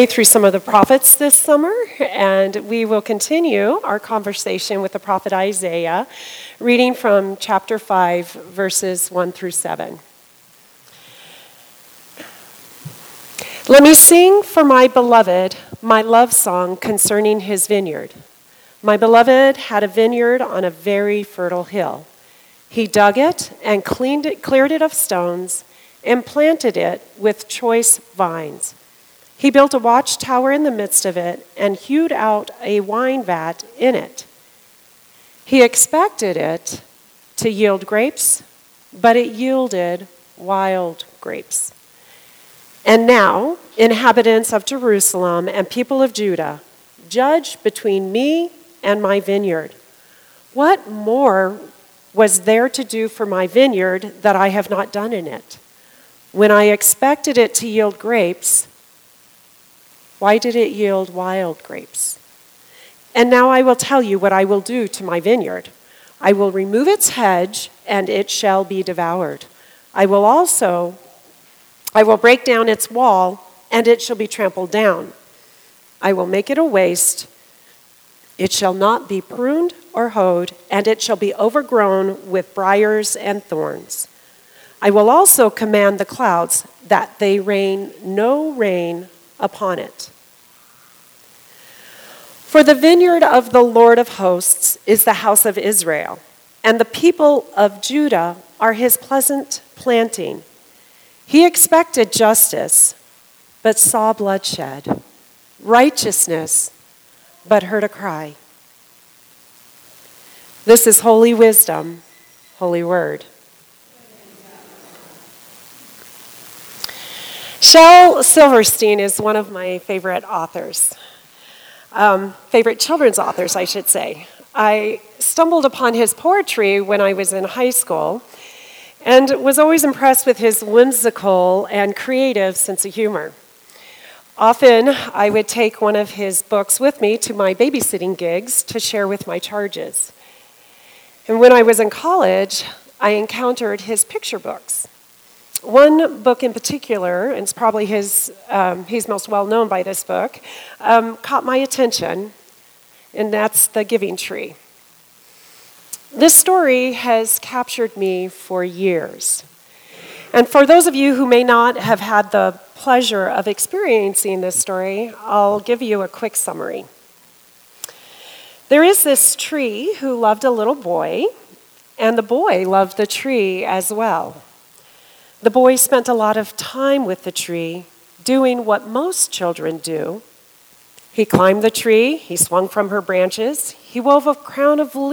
way through some of the prophets this summer, and we will continue our conversation with the prophet Isaiah, reading from chapter 5, verses 1 through 7. Let me sing for my beloved my love song concerning his vineyard. My beloved had a vineyard on a very fertile hill. He dug it and cleared it of stones, and planted it with choice vines. He built a watchtower in the midst of it and hewed out a wine vat in it. He expected it to yield grapes, but it yielded wild grapes. And now, inhabitants of Jerusalem and people of Judah, judge between me and my vineyard. What more was there to do for my vineyard that I have not done in it? When I expected it to yield grapes, why did it yield wild grapes? And now I will tell you what I will do to my vineyard. I will remove its hedge, and it shall be devoured. I will break down its wall, and it shall be trampled down. I will make it a waste. It shall not be pruned or hoed, and it shall be overgrown with briars and thorns. I will also command the clouds that they rain no rain upon it. For the vineyard of the Lord of hosts is the house of Israel, and the people of Judah are his pleasant planting. He expected justice, but saw bloodshed, righteousness, but heard a cry. This is holy wisdom, holy word. Shel Silverstein is one of my favorite authors. Favorite children's authors, I should say. I stumbled upon his poetry when I was in high school and was always impressed with his whimsical and creative sense of humor. Often, I would take one of his books with me to my babysitting gigs to share with my charges. And when I was in college, I encountered his picture books. One book in particular, and it's probably he's most well known by this book, caught my attention, and that's The Giving Tree. This story has captured me for years. And for those of you who may not have had the pleasure of experiencing this story, I'll give you a quick summary. There is this tree who loved a little boy, and the boy loved the tree as well. The boy spent a lot of time with the tree, doing what most children do. He climbed the tree, he swung from her branches, he wove a crown from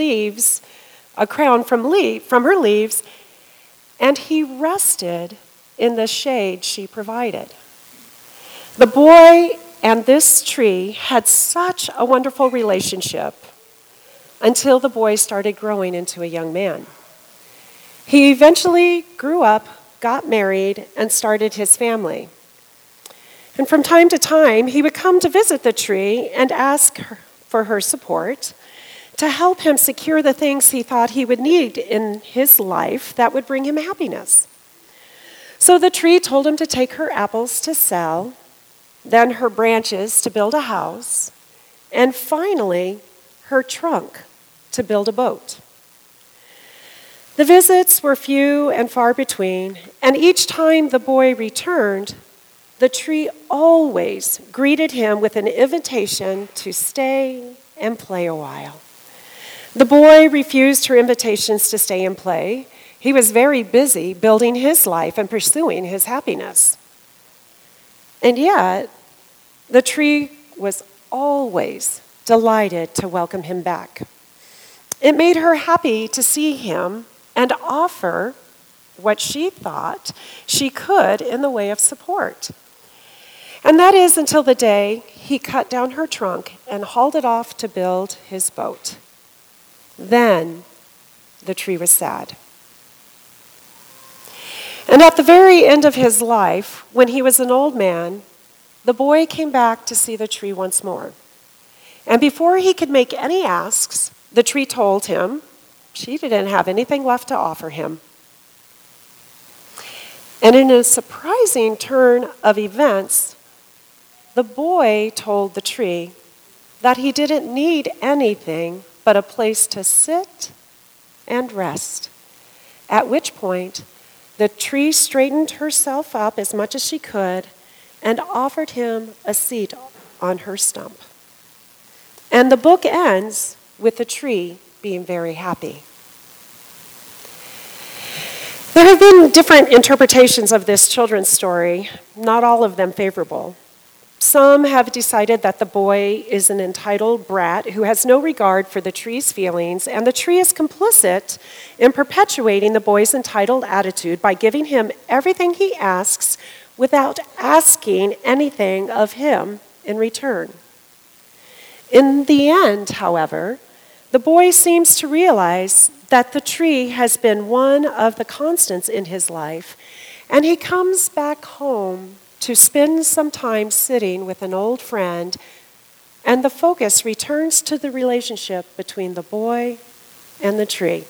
her leaves, and he rested in the shade she provided. The boy and this tree had such a wonderful relationship until the boy started growing into a young man. He eventually grew up, got married, and started his family. And from time to time, he would come to visit the tree and ask for her support to help him secure the things he thought he would need in his life that would bring him happiness. So the tree told him to take her apples to sell, then her branches to build a house, and finally, her trunk to build a boat. The visits were few and far between, and each time the boy returned, the tree always greeted him with an invitation to stay and play a while. The boy refused her invitations to stay and play. He was very busy building his life and pursuing his happiness. And yet, the tree was always delighted to welcome him back. It made her happy to see him and offer what she thought she could in the way of support. And that is until the day he cut down her trunk and hauled it off to build his boat. Then the tree was sad. And at the very end of his life, when he was an old man, the boy came back to see the tree once more. And before he could make any asks, the tree told him she didn't have anything left to offer him. And in a surprising turn of events, the boy told the tree that he didn't need anything but a place to sit and rest, at which point the tree straightened herself up as much as she could and offered him a seat on her stump. And the book ends with the tree being very happy. There have been different interpretations of this children's story, not all of them favorable. Some have decided that the boy is an entitled brat who has no regard for the tree's feelings, and the tree is complicit in perpetuating the boy's entitled attitude by giving him everything he asks without asking anything of him in return. In the end, however, the boy seems to realize that the tree has been one of the constants in his life, and he comes back home to spend some time sitting with an old friend, and the focus returns to the relationship between the boy and the tree.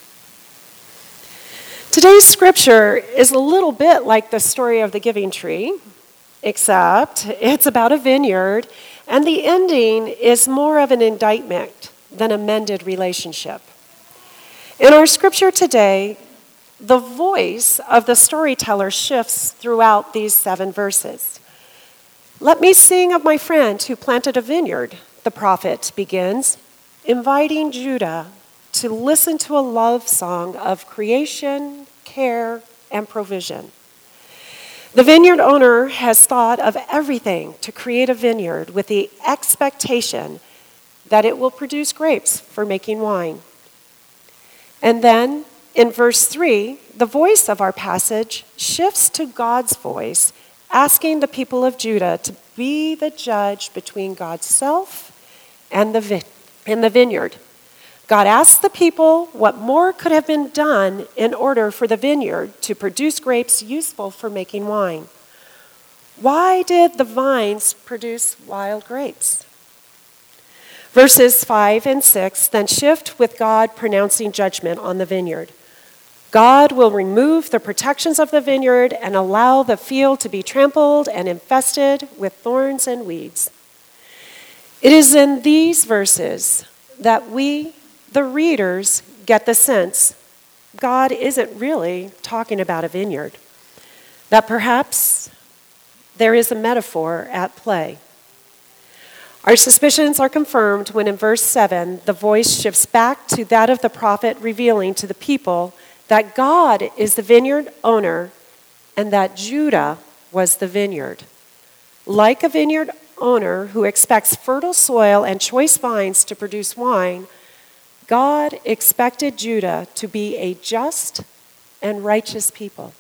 Today's scripture is a little bit like the story of the giving tree, except it's about a vineyard, and the ending is more of an indictment than a mended relationship. In our scripture today, the voice of the storyteller shifts throughout these 7 verses. Let me sing of my friend who planted a vineyard, the prophet begins, inviting Judah to listen to a love song of creation, care, and provision. The vineyard owner has thought of everything to create a vineyard with the expectation that it will produce grapes for making wine. And then, in verse 3, the voice of our passage shifts to God's voice, asking the people of Judah to be the judge between God's self and the vineyard. God asks the people what more could have been done in order for the vineyard to produce grapes useful for making wine. Why did the vines produce wild grapes? Verses 5 and 6 then shift with God pronouncing judgment on the vineyard. God will remove the protections of the vineyard and allow the field to be trampled and infested with thorns and weeds. It is in these verses that we, the readers, get the sense God isn't really talking about a vineyard, that perhaps there is a metaphor at play. Our suspicions are confirmed when in verse 7, the voice shifts back to that of the prophet revealing to the people that God is the vineyard owner and that Judah was the vineyard. Like a vineyard owner who expects fertile soil and choice vines to produce wine, God expected Judah to be a just and righteous people.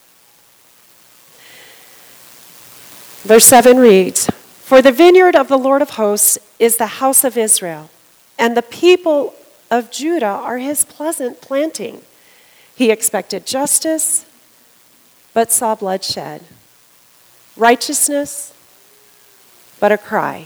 Verse 7 reads, "For the vineyard of the Lord of hosts is the house of Israel, and the people of Judah are his pleasant planting. He expected justice, but saw bloodshed. Righteousness, but a cry."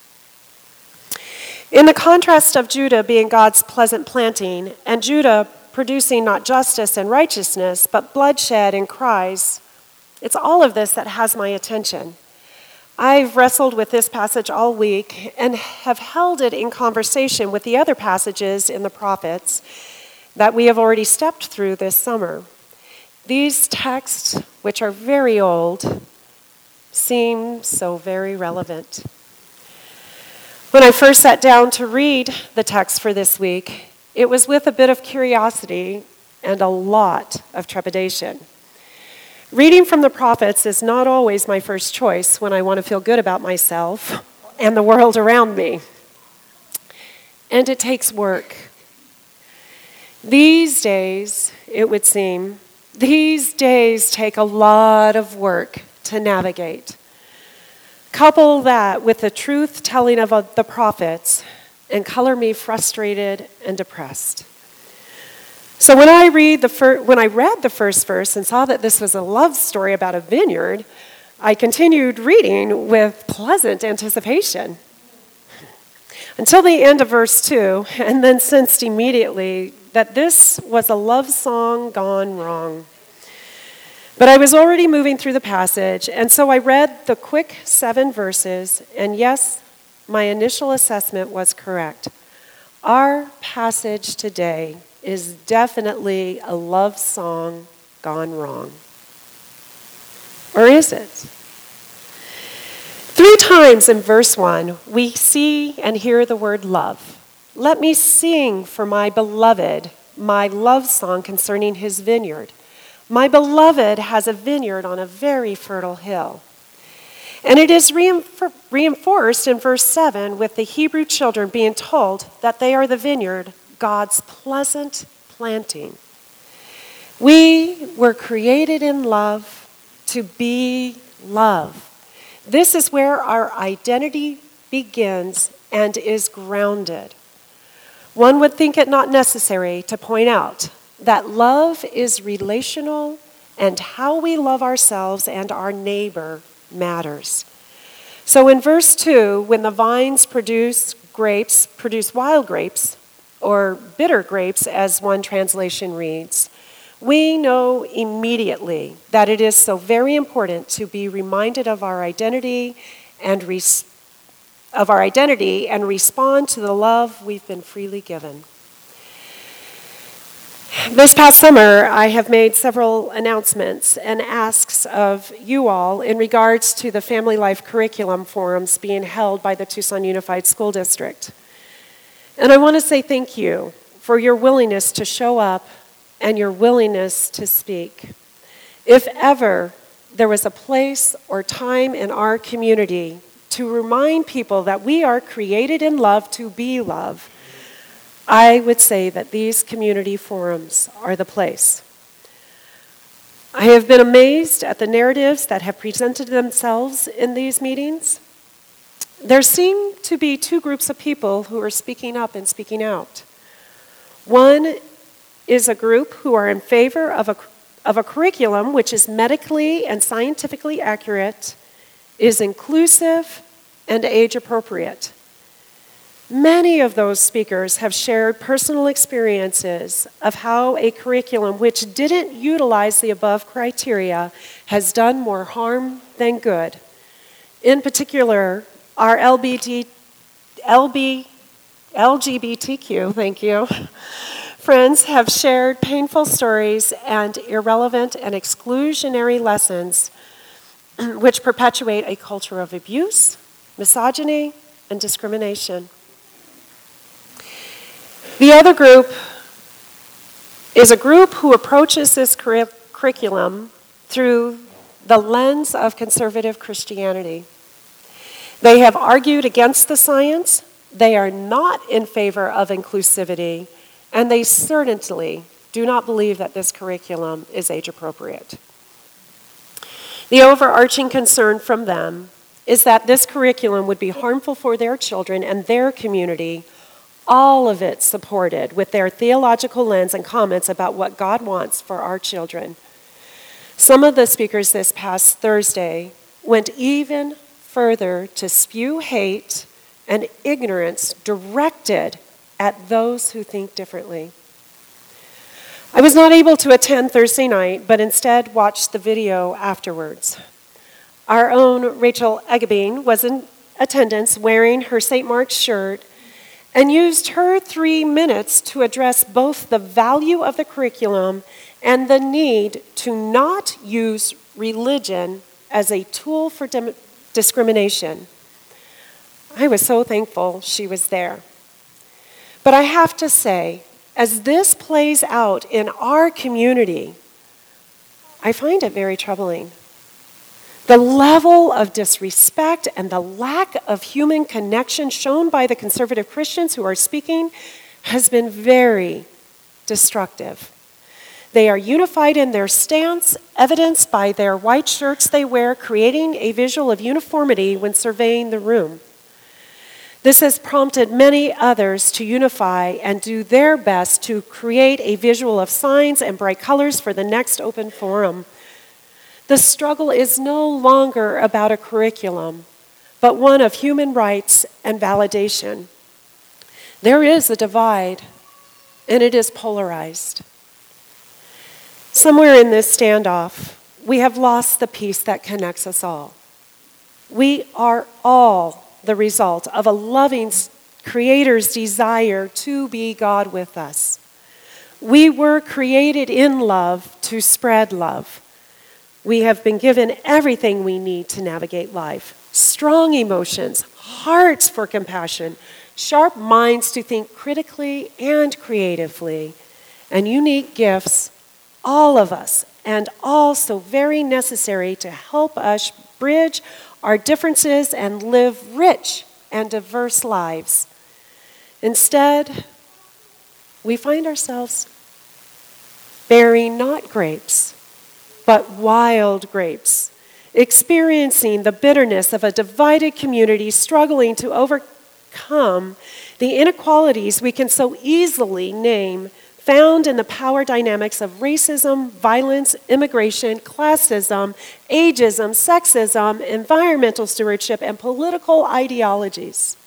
In the contrast of Judah being God's pleasant planting, and Judah producing not justice and righteousness, but bloodshed and cries, it's all of this that has my attention. I've wrestled with this passage all week and have held it in conversation with the other passages in the prophets that we have already stepped through this summer. These texts, which are very old, seem so very relevant. When I first sat down to read the text for this week, it was with a bit of curiosity and a lot of trepidation. Reading from the prophets is not always my first choice when I want to feel good about myself and the world around me. And it takes work. These days, it would seem, these days take a lot of work to navigate. Couple that with the truth-telling of the prophets and color me frustrated and depressed. So when I read the first verse and saw that this was a love story about a vineyard, I continued reading with pleasant anticipation until the end of verse 2, and then sensed immediately that this was a love song gone wrong. But I was already moving through the passage, and so I read the quick 7 verses, and yes, my initial assessment was correct. Our passage today is definitely a love song gone wrong. Or is it? 3 times in verse 1, we see and hear the word love. Let me sing for my beloved my love song concerning his vineyard. My beloved has a vineyard on a very fertile hill. And it is reinforced in verse 7 with the Hebrew children being told that they are the vineyard, God's pleasant planting. We were created in love to be love. This is where our identity begins and is grounded. One would think it not necessary to point out that love is relational and how we love ourselves and our neighbor matters. So in verse 2, when the vines produce wild grapes, or bitter grapes as one translation reads, we know immediately that it is so very important to be reminded of our identity and respond to the love we've been freely given. This past summer, I have made several announcements and asks of you all in regards to the Family Life Curriculum Forums being held by the Tucson Unified School District. And I want to say thank you for your willingness to show up and your willingness to speak. If ever there was a place or time in our community to remind people that we are created in love to be love, I would say that these community forums are the place. I have been amazed at the narratives that have presented themselves in these meetings. There seem to be 2 groups of people who are speaking up and speaking out. One is a group who are in favor of a curriculum which is medically and scientifically accurate, is inclusive, and age appropriate. Many of those speakers have shared personal experiences of how a curriculum which didn't utilize the above criteria has done more harm than good. In particular, our LGBTQ, thank you, friends have shared painful stories and irrelevant and exclusionary lessons which perpetuate a culture of abuse, misogyny, and discrimination. The other group is a group who approaches this curriculum through the lens of conservative Christianity. They have argued against the science, they are not in favor of inclusivity, and they certainly do not believe that this curriculum is age appropriate. The overarching concern from them is that this curriculum would be harmful for their children and their community, all of it supported with their theological lens and comments about what God wants for our children. Some of the speakers this past Thursday went even further to spew hate and ignorance directed at those who think differently. I was not able to attend Thursday night, but instead watched the video afterwards. Our own Rachel Eggebine was in attendance wearing her St. Mark's shirt and used her 3 minutes to address both the value of the curriculum and the need to not use religion as a tool for discrimination. I was so thankful she was there. But I have to say, as this plays out in our community, I find it very troubling. The level of disrespect and the lack of human connection shown by the conservative Christians who are speaking has been very destructive. They are unified in their stance, evidenced by their white shirts they wear, creating a visual of uniformity when surveying the room. This has prompted many others to unify and do their best to create a visual of signs and bright colors for the next open forum. The struggle is no longer about a curriculum, but one of human rights and validation. There is a divide, and it is polarized. Somewhere in this standoff, we have lost the peace that connects us all. We are all the result of a loving Creator's desire to be God with us. We were created in love to spread love. We have been given everything we need to navigate life. Strong emotions, hearts for compassion, sharp minds to think critically and creatively, and unique gifts, all of us, and also very necessary to help us bridge our differences and live rich and diverse lives. Instead, we find ourselves bearing not grapes, but wild grapes, experiencing the bitterness of a divided community struggling to overcome the inequalities we can so easily name, found in the power dynamics of racism, violence, immigration, classism, ageism, sexism, environmental stewardship, and political ideologies.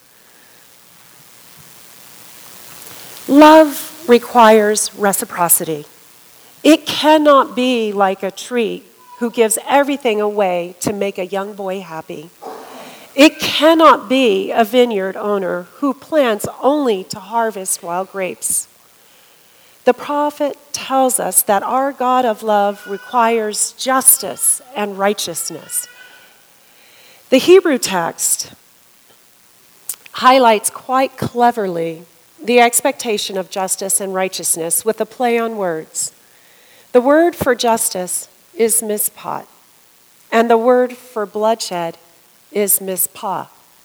Love requires reciprocity. It cannot be like a tree who gives everything away to make a young boy happy. It cannot be a vineyard owner who plants only to harvest wild grapes. The prophet tells us that our God of love requires justice and righteousness. The Hebrew text highlights quite cleverly the expectation of justice and righteousness with a play on words. The word for justice is mishpat, and the word for bloodshed is mispah.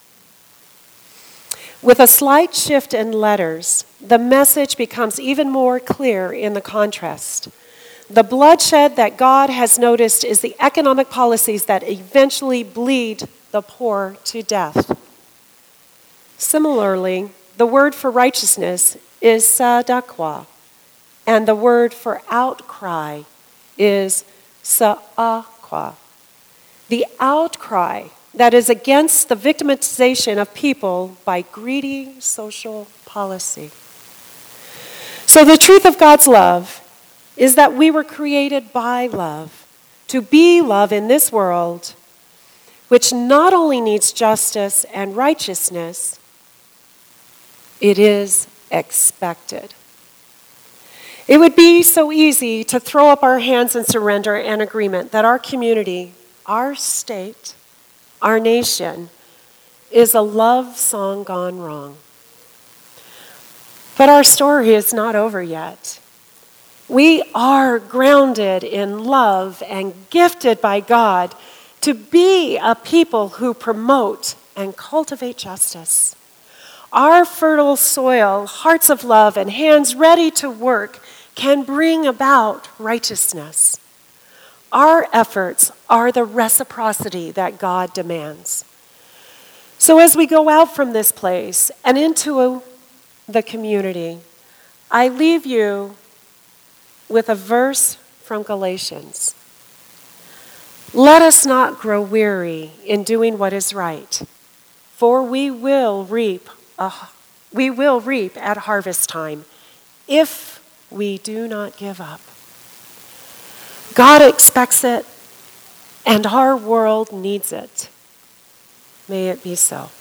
With a slight shift in letters, the message becomes even more clear in the contrast. The bloodshed that God has noticed is the economic policies that eventually bleed the poor to death. Similarly, the word for righteousness is sadaqah, and the word for outcry is sa'aqah. The outcry that is against the victimization of people by greedy social policy. So the truth of God's love is that we were created by love, to be love in this world, which not only needs justice and righteousness, it is expected. It would be so easy to throw up our hands in surrender and agreement that our community, our state, our nation is a love song gone wrong. But our story is not over yet. We are grounded in love and gifted by God to be a people who promote and cultivate justice. Our fertile soil, hearts of love, and hands ready to work can bring about righteousness. Our efforts are the reciprocity that God demands. So as we go out from this place and into the community, I leave you with a verse from Galatians. Let us not grow weary in doing what is right, for we will reap at harvest time if we do not give up. God expects it, and our world needs it. May it be so.